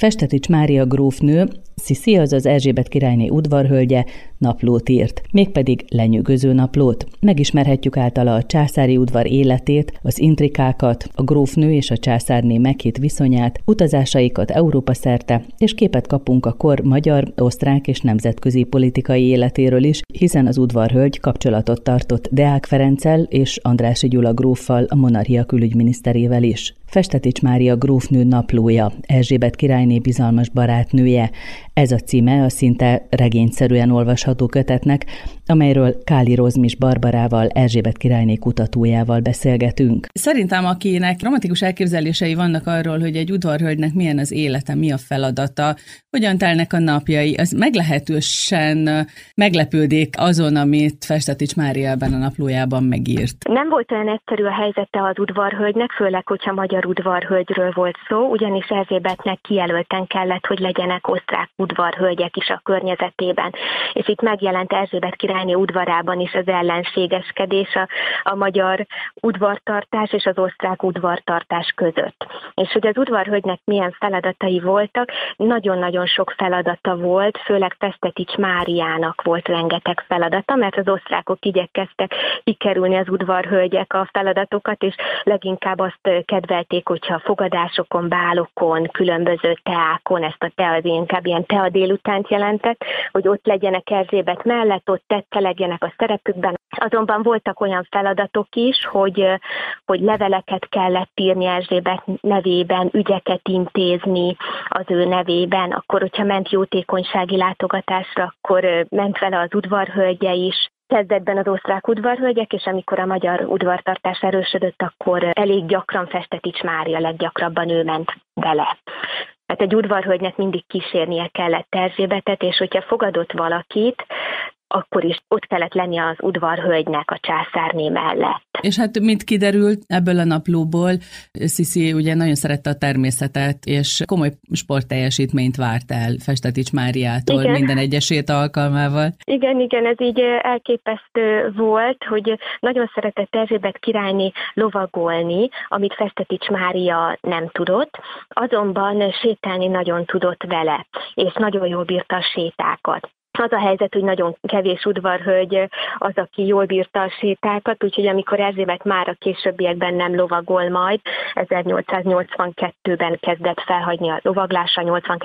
Festetics Mária grófnő, Sziszi, azaz Erzsébet királyné udvarhölgye naplót írt, mégpedig lenyűgöző naplót. Megismerhetjük általa a császári udvar életét, az intrikákat, a grófnő és a császárné meghitt viszonyát, utazásaikat Európa szerte, és képet kapunk a kor magyar, osztrák és nemzetközi politikai életéről is, hiszen az udvarhölgy kapcsolatot tartott Deák Ferenccel és Andrássy Gyula gróffal, a monarchia külügyminiszterével is. Festetics Mária grófnő naplója, Erzsébet királyné bizalmas barátnője. Ez a címe a szinte regényszerűen olvasható kötetnek, amelyről Káli Rozmis Barbarával, Erzsébet királyné kutatójával beszélgetünk. Szerintem, akinek romantikus elképzelései vannak arról, hogy egy udvarhölgynek milyen az élete, mi a feladata, hogyan telnek a napjai, az meglehetősen meglepődik azon, amit Festetics Mária ebben a naplójában megírt. Nem volt olyan egyszerű a helyzete az udvarhölgynek, főleg, hogyha magyar udvarhölgyről volt szó, ugyanis Erzsébetnek kijelölten kellett, hogy legyenek osztrák udvarhölgyek is a környezetében. És itt megjelent Erzsébet királyné udvarában is az ellenségeskedés a magyar udvartartás és az osztrák udvartartás között. És hogy az udvarhölgynek milyen feladatai voltak, nagyon-nagyon sok feladata volt, főleg Festetics Máriának volt rengeteg feladata, mert az osztrákok igyekeztek kikerülni az udvarhölgyek a feladatokat, és leginkább azt kedvelték, hogyha fogadásokon, bálokon, különböző teákon, ezt a tea az inkább ilyen tea délutánt jelentett, hogy ott legyenek Erzsébet mellett, ott tetszelegjenek a szerepükben. Azonban voltak olyan feladatok is, hogy leveleket kellett írni Erzsébet nevében, ügyeket intézni az ő nevében, akkor, hogyha ment jótékonysági látogatásra, akkor ment vele az udvarhölgye is. Kezdetben az osztrák udvarhölgyek, és amikor a magyar udvartartás erősödött, akkor elég gyakran Festetics Mária, leggyakrabban ő ment vele. Hát egy udvarhölgynek mindig kísérnie kellett Erzsébetet, és hogyha fogadott valakit, akkor is ott kellett lennie az udvarhölgynek a császárné mellett. És hát mint kiderült ebből a naplóból, Sziszi ugye nagyon szerette a természetet, és komoly sportteljesítményt várt el Festetics Máriától minden egyes hét alkalmával. Igen, ez így elképesztő volt, hogy nagyon szeretett Erzsébet királyné lovagolni, amit Festetics Mária nem tudott, azonban sétálni nagyon tudott vele, és nagyon jól bírta a sétákat. Az a helyzet, hogy nagyon kevés udvarhölgy az, aki jól bírta a sétákat, úgyhogy amikor Erzsébet már a későbbiekben nem lovagol majd, 1882-ben kezdett felhagyni a lovaglásra,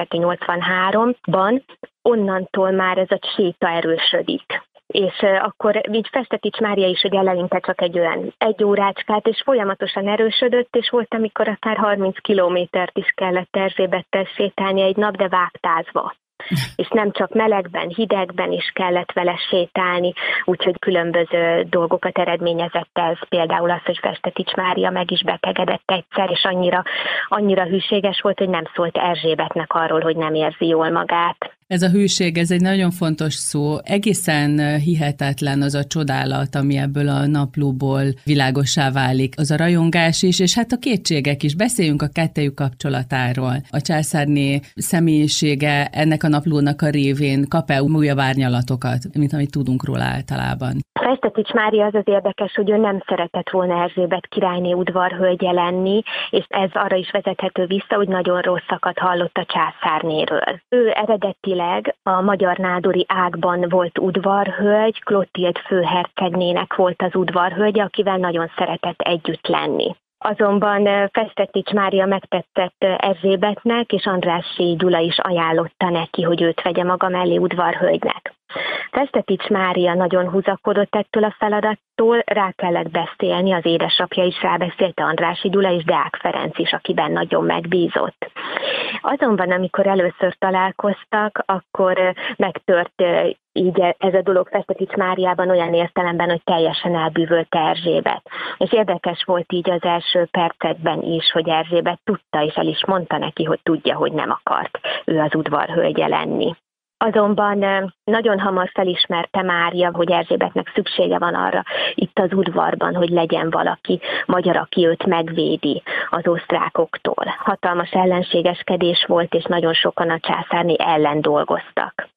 82-83-ban, onnantól már ez a séta erősödik. És akkor így Festetics Mária is, hogy eleinte csak egy olyan 1 órácskát, és folyamatosan erősödött, és volt, amikor akár 30 kilométert is kellett Erzsébettel sétálni egy nap, de vágtázva. És nem csak melegben, hidegben is kellett vele sétálni, úgyhogy különböző dolgokat eredményezett ez. Például az, hogy Festetics Mária meg is betegedett egyszer, és annyira hűséges volt, hogy nem szólt Erzsébetnek arról, hogy nem érzi jól magát. Ez a hűség, ez egy nagyon fontos szó. Egészen hihetetlen az a csodálat, ami ebből a naplóból világossá válik. Az a rajongás is, és hát a kétségek is. Beszéljünk a kettejük kapcsolatáról. A császárné személyisége ennek a naplónak a révén kap-e újabb árnyalatokat, mint amit tudunk róla általában? Festetics Mária az érdekes, hogy ő nem szeretett volna Erzsébet királyné udvarhölgye lenni, és ez arra is vezethető vissza, hogy nagyon rosszakat hallott a császárnéről. Ő eredetileg a magyar nádori ágban volt udvarhölgy, Klotild főhercegnének volt az udvarhölgye, akivel nagyon szeretett együtt lenni. Azonban Festetics Mária megtetszett Erzsébetnek, és Andrássy Gyula is ajánlotta neki, hogy őt vegye maga mellé udvarhölgynek. Festetics Mária nagyon húzakodott ettől a feladattól, rá kellett beszélni, az édesapja is rábeszélte, Andrássy Gyula és Deák Ferenc is, akiben nagyon megbízott. Azonban, amikor először találkoztak, akkor megtört így ez a dolog Festetics Máriában olyan értelemben, hogy teljesen elbűvölte Erzsébet. És érdekes volt így az első percekben is, hogy Erzsébet tudta, és el is mondta neki, hogy tudja, hogy nem akart ő az udvarhölgye lenni. Azonban nagyon hamar felismerte Mária, hogy Erzsébetnek szüksége van arra itt az udvarban, hogy legyen valaki magyar, aki őt megvédi az osztrákoktól. Hatalmas ellenségeskedés volt, és nagyon sokan a császárné ellen dolgoztak.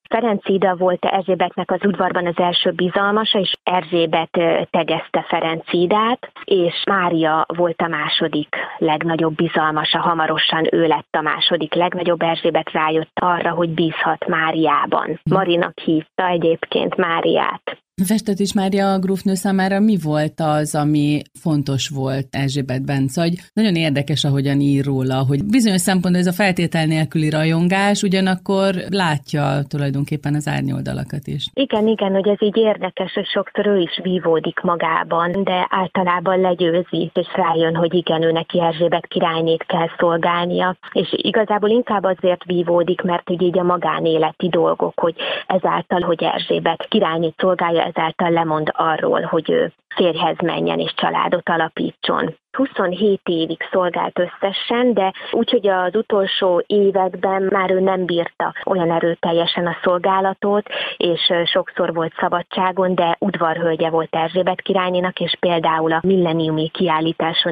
Ferencida volt Erzsébetnek az udvarban az első bizalmasa, és Erzsébet tegezte Ferencidát, és Mária volt a második legnagyobb bizalmasa, hamarosan ő lett a második legnagyobb. Erzsébet rájött arra, hogy bízhat Máriában. Marinak hívta egyébként Máriát. Festetics Mária grófnő számára mi volt az, ami fontos volt Erzsébetben? Szóval nagyon érdekes, ahogyan ír róla, hogy bizonyos szempontból ez a feltétel nélküli rajongás, ugyanakkor látja tulajdonképpen az árnyoldalakat is. Igen, hogy ez így érdekes, hogy sokszor ő is vívódik magában, de általában legyőzi, és rájön, hogy igen, ő neki Erzsébet királynét kell szolgálnia, és igazából inkább azért vívódik, mert hogy így a magánéleti dolgok, hogy ezáltal, hogy Erzsébet királynét szolgálja, ezáltal lemond arról, hogy ő férjhez menjen és családot alapítson. 27 évig szolgált összesen, de úgyhogy az utolsó években már ő nem bírta olyan erőteljesen a szolgálatot, és sokszor volt szabadságon, de udvarhölgye volt Erzsébet királynénak, és például a milleniumi kiállításon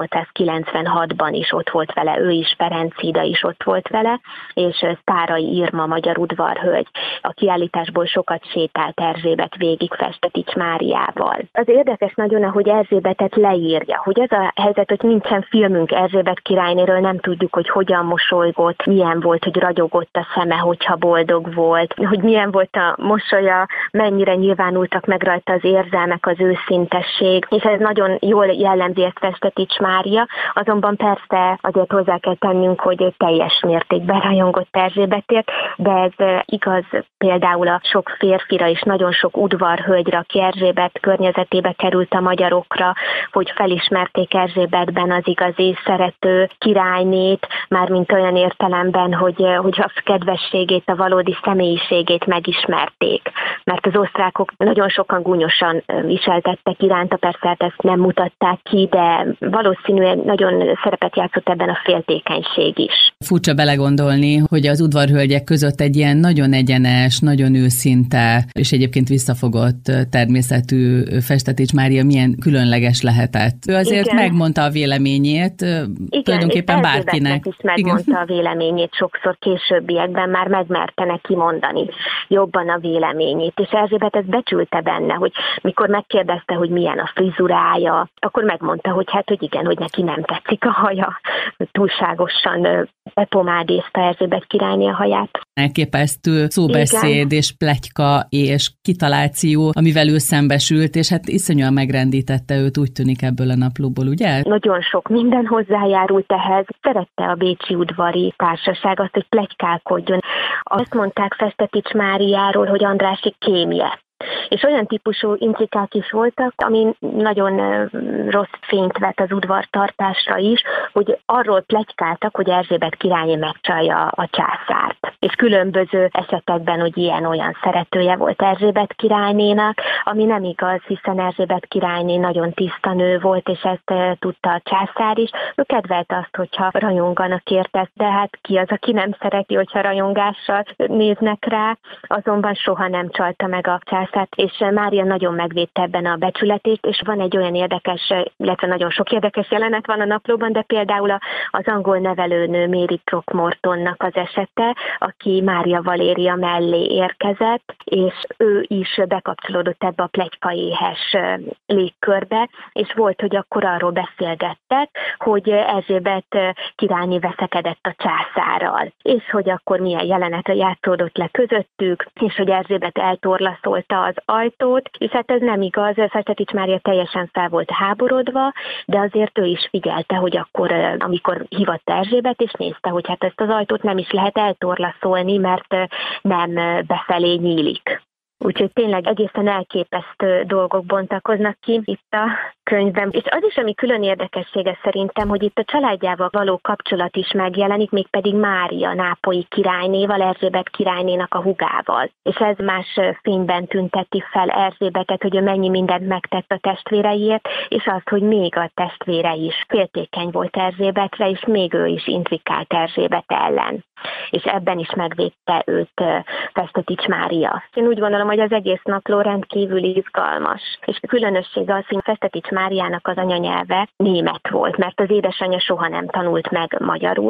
1896-ban is ott volt vele, ő is, Ferencida is ott volt vele, és Sztáray Irma magyar udvarhölgy. A kiállításból sokat sétált Erzsébet végig Festetics Máriával. Az érdekes nagyon, ahogy Erzsébetet leírja, hogy az a helyzet, hogy nincsen filmünk Erzsébet királynéről, nem tudjuk, hogy hogyan mosolygott, milyen volt, hogy ragyogott a szeme, hogyha boldog volt, hogy milyen volt a mosolya, mennyire nyilvánultak meg rajta az érzelmek, az őszintesség, és ez nagyon jól jellemzi ezt Festetics Mária, azonban persze azért hozzá kell tennünk, hogy teljes mértékben rajongott Erzsébetért, de ez igaz például a sok férfira és nagyon sok udvarhölgyre, aki Erzsébet környezetébe került, a magyarokra, hogy felismerték Erzsébetben az igazi szerető királynét, mármint olyan értelemben, hogy a kedvességét, a valódi személyiségét megismerték. Mert az osztrákok nagyon sokan gúnyosan viseltettek iránta, persze hát ezt nem mutatták ki, de valószínűleg nagyon szerepet játszott ebben a féltékenység is. Furcsa belegondolni, hogy az udvarhölgyek között egy ilyen nagyon egyenes, nagyon őszinte, és egyébként visszafogott természetű Festetics Mária milyen különleges lehetett. Ő azért megmondta a véleményét, tulajdonképpen bárkinek. Is megmondta a véleményét, sokszor későbbiekben már megmerte neki mondani jobban a véleményét, és Erzsébet ezt becsülte benne, hogy mikor megkérdezte, hogy milyen a frizurája, akkor megmondta, hogy hát, hogy igen, hogy neki nem tetszik a haja, túlságosan bepomádézta Erzsébet királyné a haját. Elképesztő szóbeszéd és pletyka és kitaláció, amivel ő szembesült, és hát iszonyúan megrendítette őt, úgy tűnik ebből a naplóból, ugye? Nagyon sok minden hozzájárult ehhez. Szerette a bécsi udvari társaság azt, hogy pletykálkodjon. Azt mondták Festetics Máriáról, hogy Andrássy kémje. És olyan típusú intrikák is voltak, ami nagyon rossz fényt vet az udvartartásra is, hogy arról pletykáltak, hogy Erzsébet királyné megcsalja a császárt. És különböző esetekben, hogy ilyen-olyan szeretője volt Erzsébet királynénak, ami nem igaz, hiszen Erzsébet királyné nagyon tiszta nő volt, és ezt tudta a császár is. Ő kedvelte azt, hogyha rajonganak érte, de hát ki az, aki nem szereti, hogyha rajongással néznek rá, azonban soha nem csalta meg a császárt, és Mária nagyon megvédte ebben a becsületét, és van egy olyan érdekes, illetve nagyon sok érdekes jelenet van a naplóban, de például az angol nevelőnő Mary Throckmortonnak az esete, aki Mária Valéria mellé érkezett, és ő is bekapcsolódott ebbe a pletykaéhes légkörbe, és volt, hogy akkor arról beszélgettek, hogy Erzsébet királyné veszekedett a császárral, és hogy akkor milyen jelenet játszódott le közöttük, és hogy Erzsébet eltorlaszolta az ajtót, és hát ez nem igaz, Festetics Mária teljesen fel volt háborodva, de azért ő is figyelte, hogy akkor, amikor hívott Erzsébet, és nézte, hogy hát ezt az ajtót nem is lehet eltorlaszolni, mert nem befelé nyílik. Úgyhogy tényleg egészen elképesztő dolgok bontakoznak ki itt a könyvben. És az is, ami külön érdekessége szerintem, hogy itt a családjával való kapcsolat is megjelenik, mégpedig Mária nápolyi királynéval, Erzsébet királynénak a hugával. És ez más fényben tünteti fel Erzsébetet, hogy ő mennyi mindent megtett a testvéreiért, és azt, hogy még a testvére is féltékeny volt Erzsébetre, és még ő is intrikált Erzsébet ellen. És ebben is megvédte őt Festetics Mária. Én úgy gondolom, hogy az egész napló rendkívül izgalmas. És a különössége az, hogy Festetics Máriának az anyanyelve német volt, mert az édesanyja soha nem tanult meg magyarul,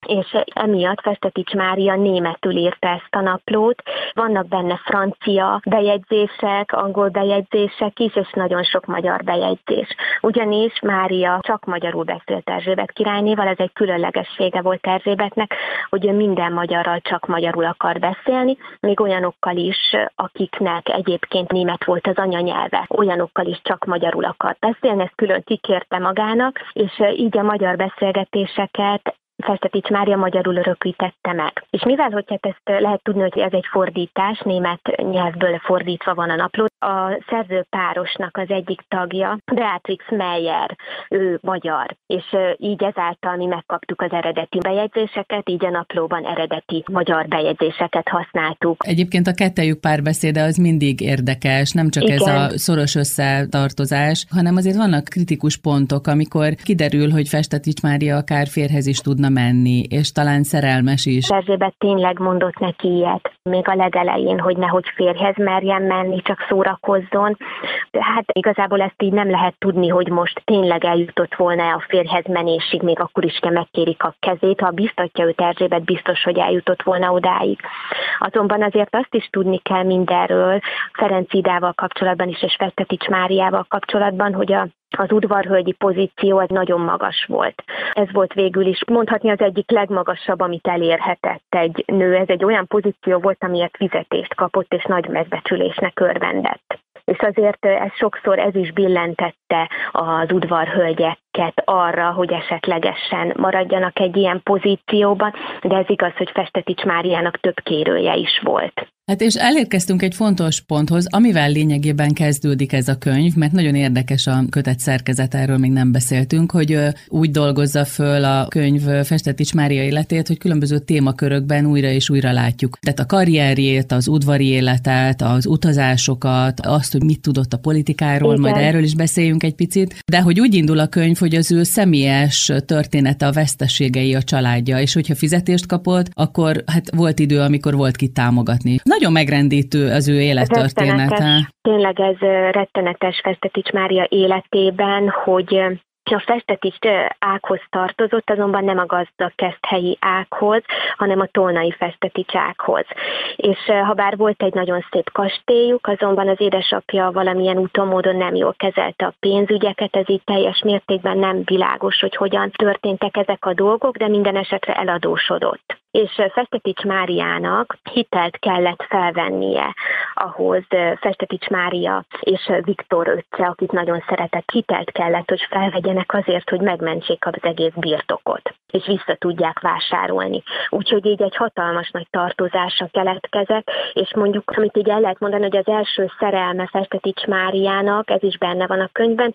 és emiatt Festetics Mária németül írta ezt a naplót. Vannak benne francia bejegyzések, angol bejegyzések is, és nagyon sok magyar bejegyzés. Ugyanis Mária csak magyarul beszélt Erzsébet királynéval, ez egy különlegessége volt Erzsébetnek, hogy ő minden magyarral csak magyarul akar beszélni, még olyanokkal is, akiknek egyébként német volt az anyanyelve, olyanokkal is csak magyarul akar beszélni, ezt külön kikérte magának, és így a magyar beszélgetéseket Festetics Mária magyarul örökítette meg. És mivel, hogy ezt lehet tudni, hogy ez egy fordítás, német nyelvből fordítva van a napló, a szerzőpárosnak az egyik tagja, Beatrix Meyer, ő magyar, és így ezáltal mi megkaptuk az eredeti bejegyzéseket, így a naplóban eredeti magyar bejegyzéseket használtuk. Egyébként a kettejük párbeszéde az mindig érdekes, nem csak igen. Ez a szoros összetartozás, hanem azért vannak kritikus pontok, amikor kiderül, hogy Festetics Mária akár férhez is tudna menni, és talán szerelmes is. Erzsébet tényleg mondott neki ilyet, még a legelején, hogy nehogy férjhez merjen menni, csak szórakozzon. Hát igazából ezt így nem lehet tudni, hogy most tényleg eljutott volna a férjhez menésig, még akkor is, megkérik a kezét. Ha biztatja őt Erzsébet, biztos, hogy eljutott volna odáig. Azonban azért azt is tudni kell mindenről, Ferenc Idával kapcsolatban is, és Festetics Máriával kapcsolatban, hogy az udvarhölgyi pozíció az nagyon magas volt. Ez volt végül is mondhatni az egyik legmagasabb, amit elérhetett egy nő. Ez egy olyan pozíció volt, amiért fizetést kapott, és nagy megbecsülésnek örvendett. És azért ez is billentette az udvarhölgyeket arra, hogy esetlegesen maradjanak egy ilyen pozícióban, de ez igaz, hogy Festetics Máriának több kérője is volt. Hát és elérkeztünk egy fontos ponthoz, amivel lényegében kezdődik ez a könyv, mert nagyon érdekes a kötet szerkezet, erről még nem beszéltünk, hogy úgy dolgozza föl a könyv Festetics Mária életét, hogy különböző témakörökben újra és újra látjuk. Tehát a karrierjét, az udvari életet, az utazásokat, azt, hogy mit tudott a politikáról, igen. Majd erről is beszéljünk egy picit, de hogy úgy indul a könyv, hogy az ő személyes története, a veszteségei, a családja, és hogyha fizetést kapott, akkor hát volt idő, amikor volt kit támogatni. Nagyon megrendítő az ő élettörténete. Tényleg ez rettenetes Festetics Mária életében, hogy a Festetics ághoz tartozott, azonban nem a gazdag keszthelyi ághoz, hanem a tolnai Festetics ághoz. És ha bár volt egy nagyon szép kastélyuk, azonban az édesapja valamilyen úton módon nem jól kezelte a pénzügyeket, ez így teljes mértékben nem világos, hogy hogyan történtek ezek a dolgok, de minden esetre eladósodott. És Festetics Máriának hitelt kellett felvennie ahhoz, Festetics Mária és Viktor öccse, akit nagyon szeretett, hitelt kellett, hogy felvegyenek azért, hogy megmentsék az egész birtokot, és vissza tudják vásárolni. Úgyhogy így egy hatalmas nagy tartozása keletkezett, és mondjuk, amit így el lehet mondani, hogy az első szerelme Festetics Máriának, ez is benne van a könyvben,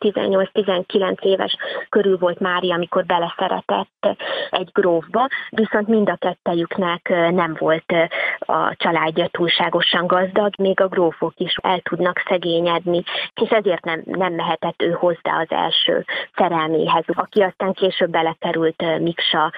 18-19 éves körül volt Mária, amikor beleszeretett egy grófba, viszont mind a kettejüknek nem volt a családja túlságosan gazdag, még a grófok is el tudnak szegényedni, és ezért nem mehetett ő hozzá az első szerelméhez, aki aztán később belekerült Miksa,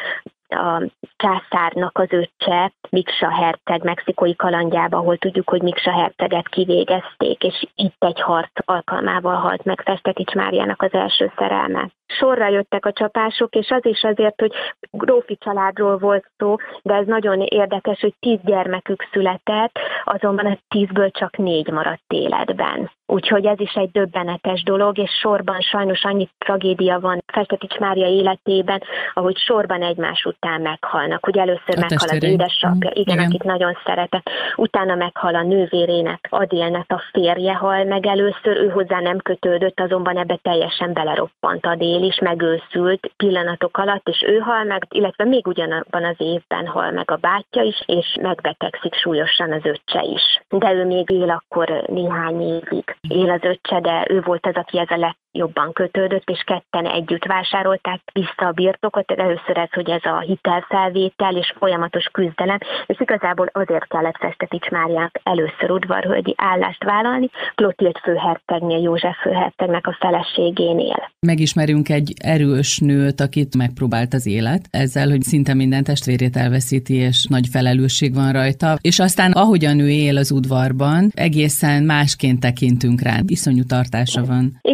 a császárnak az öccse, Miksa herceg mexikói kalandjába, ahol tudjuk, hogy Miksa herceget kivégezték, és itt egy harc alkalmával halt meg Festetics Máriának az első szerelme. Sorra jöttek a csapások, és az is azért, hogy grófi családról volt szó, de ez nagyon érdekes, hogy 10 gyermekük született, azonban a 10-ből csak 4 maradt életben. Úgyhogy ez is egy döbbenetes dolog, és sorban sajnos annyi tragédia van Festetics Mária életében, ahogy sorban egymás után meghalnak. Hogy először meghal az édesapja, igen, akit nagyon szeretett, utána meghal a nővérének, Adélnek a férje hal meg először, ő hozzá nem kötődött, azonban ebbe teljesen beleroppant Adél is, megőszült pillanatok alatt, és ő hal meg, illetve még ugyanabban az évben hal meg a bátyja is, és megbetegszik súlyosan az öccse is. De ő még él akkor néhány évig. Él az öccse, de ő volt az, aki ezzel jobban kötődött, és ketten együtt vásárolták vissza a birtokot. Először ez, hogy ez a hitelfelvétel és folyamatos küzdelem, és igazából azért kellett Festetics Máriának először udvarhölgyi állást vállalni, Klotild főhercegnél, József főhercegnek a feleségénél. Megismerünk egy erős nőt, akit megpróbált az élet, ezzel, hogy szinte minden testvérét elveszíti, és nagy felelősség van rajta. És aztán, ahogy a nő él az udvarban, egészen másként tekintünk rá. Iszonyú tartása van. Igen, hogy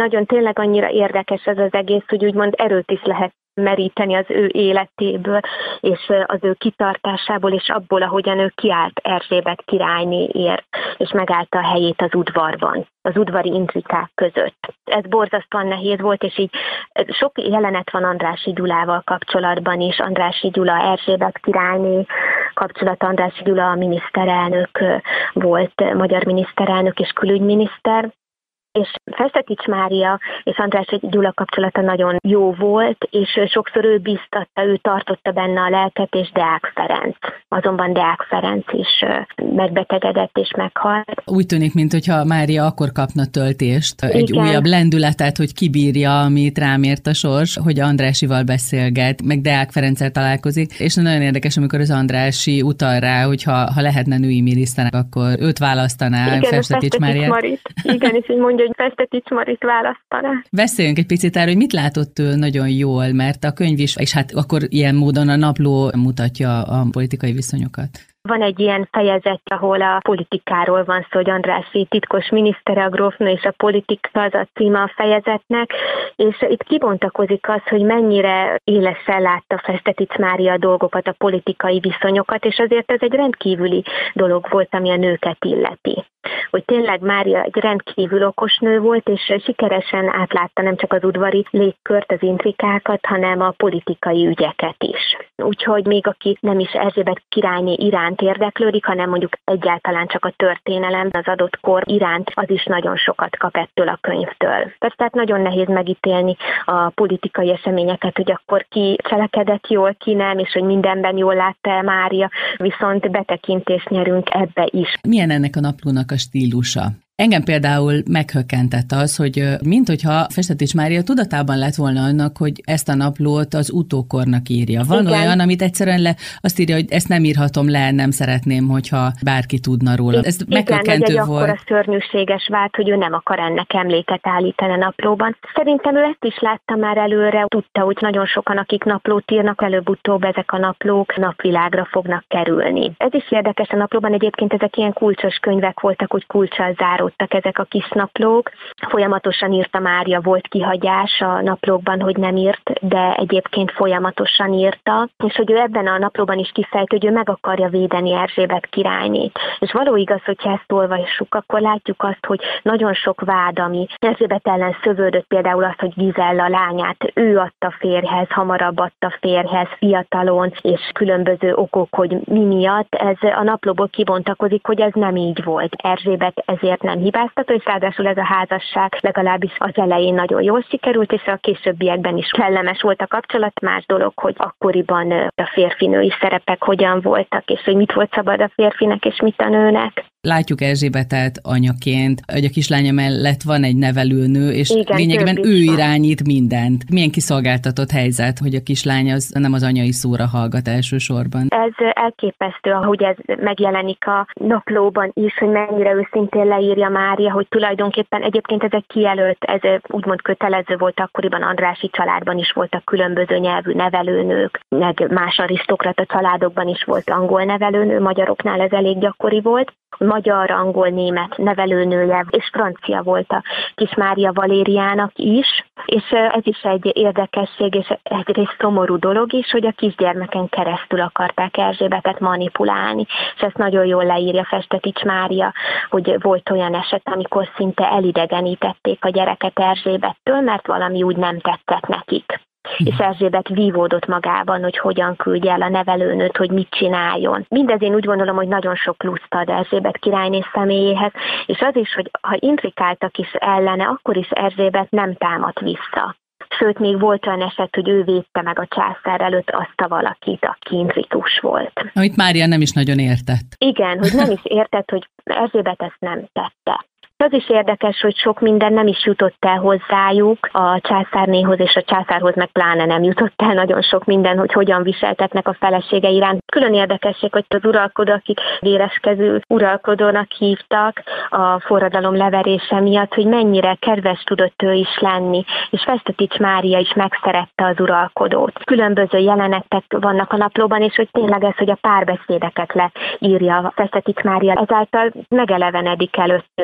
nagyon tényleg annyira érdekes ez az egész, hogy úgymond erőt is lehet meríteni az ő életéből, és az ő kitartásából, és abból, ahogyan ő kiállt Erzsébet királynéért, és megállta a helyét az udvarban, az udvari intrikák között. Ez borzasztóan nehéz volt, és így sok jelenet van Andrássy Gyulával kapcsolatban is. Andrássy Gyula, Erzsébet királyné kapcsolat, Andrássy Gyula a miniszterelnök volt, magyar miniszterelnök és külügyminiszter, és Festetics Mária és Andrássy Gyula kapcsolata nagyon jó volt, és sokszor ő bíztatta, ő tartotta benne a lelket, és Deák Ferenc. Azonban Deák Ferenc is megbetegedett és meghalt. Úgy tűnik, mintha Mária akkor kapna töltést, egy Igen. újabb lendületet, hogy kibírja, amit rám ért a sors, hogy Andrássyival beszélget, meg Deák Ferenccel találkozik, és nagyon érdekes, amikor az Andrássy utal rá, hogy ha lehetne női miniszternek, akkor őt választaná, Festetics Máriát. Igen, és így mondja, hogy Festetics Marit választaná. Beszéljünk egy picit arról, hogy mit látott ő nagyon jól, mert a könyv is, és hát akkor ilyen módon a napló mutatja a politikai viszonyokat. Van egy ilyen fejezet, ahol a politikáról van szó, hogy Andrássy titkos minisztere, a grófnő és a politika az a címe a fejezetnek, és itt kibontakozik az, hogy mennyire élesen látta Festetics Mária a dolgokat, a politikai viszonyokat, és azért ez egy rendkívüli dolog volt, ami a nőket illeti. Hogy tényleg Mária egy rendkívül okos nő volt, és sikeresen átlátta nem csak az udvari légkört, az intrikákat, hanem a politikai ügyeket is. Úgyhogy még aki nem is Erzsébet királyné iránt érdeklődik, hanem mondjuk egyáltalán csak a történelem, az adott kor iránt, az is nagyon sokat kap ettől a könyvtől. Tehát nagyon nehéz megítélni a politikai eseményeket, hogy akkor ki cselekedett jól, ki nem, és hogy mindenben jól látta el Mária, viszont betekintést nyerünk ebbe is. Milyen ennek a naplónak a stílusa? Engem például meghökkentett az, hogy minthogyha Festetics Mária tudatában lett volna annak, hogy ezt a naplót az utókornak írja. Van Igen. olyan, amit egyszerűen azt írja, hogy ezt nem írhatom le, nem szeretném, hogyha bárki tudna róla. Ez meghökkentő igen, volt. Akkora szörnyűséges vált, hogy ő nem akar ennek emléket állítani a naplóban. Szerintem ő ezt is látta már előre, tudta, hogy nagyon sokan, akik naplót írnak, előbb-utóbb ezek a naplók napvilágra fognak kerülni. Ez is érdekes a naplóban, egyébként ezek ilyen kulcsos könyvek voltak, hogy kulccsal záró ezek a kis naplók. Folyamatosan írta Mária, volt kihagyás a naplókban, hogy nem írt, de egyébként folyamatosan írta, és hogy ő ebben a naplóban is kifejt, hogy ő meg akarja védeni Erzsébet királynét. És való igaz, hogyha ezt olvassuk, akkor látjuk azt, hogy nagyon sok vád, ami Erzsébet ellen szövődött, például az, hogy Gizella lányát ő adta férjhez, hamarabb adta férjhez, fiatalon, és különböző okok, hogy mi miatt, ez a naplóból kibontakozik, hogy ez nem így volt. Erzsébet ezért nem hibáztató, és ráadásul ez a házasság legalábbis az elején nagyon jól sikerült, és a későbbiekben is kellemes volt a kapcsolat. Más dolog, hogy akkoriban a férfinői szerepek hogyan voltak, és hogy mit volt szabad a férfinek, és mit a nőnek. Látjuk Erzsébetet anyaként, hogy a kislánya mellett van egy nevelőnő, és igen, lényegében ő irányít mindent. Milyen kiszolgáltatott helyzet, hogy a kislány az nem az anyai szóra hallgat elsősorban. Ez elképesztő, ahogy ez megjelenik a naplóban is, hogy mennyire őszintén leírja Mária, hogy tulajdonképpen egyébként ezek kijelölt, ez úgymond kötelező volt akkoriban, Andrássy családban is voltak különböző nyelvű nevelőnők, meg más arisztokrata családokban is volt angol nevelőnő, magyaroknál ez elég gyakori volt. Magyar, angol, német nevelőnője, és francia volt a kis Mária Valériának is, és ez is egy érdekesség, és egyrészt szomorú dolog is, hogy a kisgyermeken keresztül akarták Erzsébetet manipulálni, és ezt nagyon jól leírja Festetics Mária, hogy volt olyan eset, amikor szinte elidegenítették a gyereket Erzsébettől, mert valami úgy nem tetszett nekik. És Erzsébet vívódott magában, hogy hogyan küldje el a nevelőnőt, hogy mit csináljon. Mindez én úgy gondolom, hogy nagyon sok pluszt ad Erzsébet királyné személyéhez, és az is, hogy ha intrikáltak is ellene, akkor is Erzsébet nem támadt vissza. Sőt, még volt olyan eset, hogy ő védte meg a császár előtt azt a valakit, aki intrikus volt. Amit Mária nem is nagyon értett. Igen, hogy nem is értett, hogy Erzsébet ezt nem tette. Az is érdekes, hogy sok minden nem is jutott el hozzájuk, a császárnéhoz és a császárhoz meg pláne nem jutott el nagyon sok minden, hogy hogyan viseltetnek a felesége iránt. Külön érdekesség, hogy az uralkodó, akik véreskező uralkodónak hívtak a forradalom leverése miatt, hogy mennyire kedves tudott ő is lenni, és Festetics Mária is megszerette az uralkodót. Különböző jelenetek vannak a naplóban, és hogy tényleg ez, hogy a párbeszédeket leírja Festetics Mária, ezáltal megelevenedik előttünk, és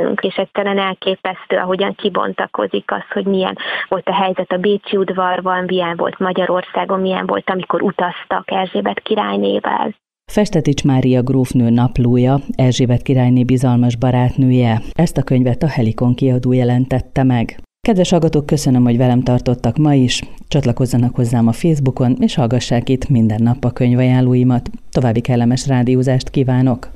egyszerűen elképesztő, ahogyan kibontakozik az, hogy milyen volt a helyzet a bécsi udvarban, milyen volt Magyarországon, milyen volt, amikor utaztak Erzsébet királynével. Festetics Mária grófnő naplója, Erzsébet királyné bizalmas barátnője. Ezt a könyvet a Helikon kiadó jelentette meg. Kedves hallgatók, köszönöm, hogy velem tartottak ma is. Csatlakozzanak hozzám a Facebookon, és hallgassák itt minden nap a könyvajánlóimat. További kellemes rádiózást kívánok!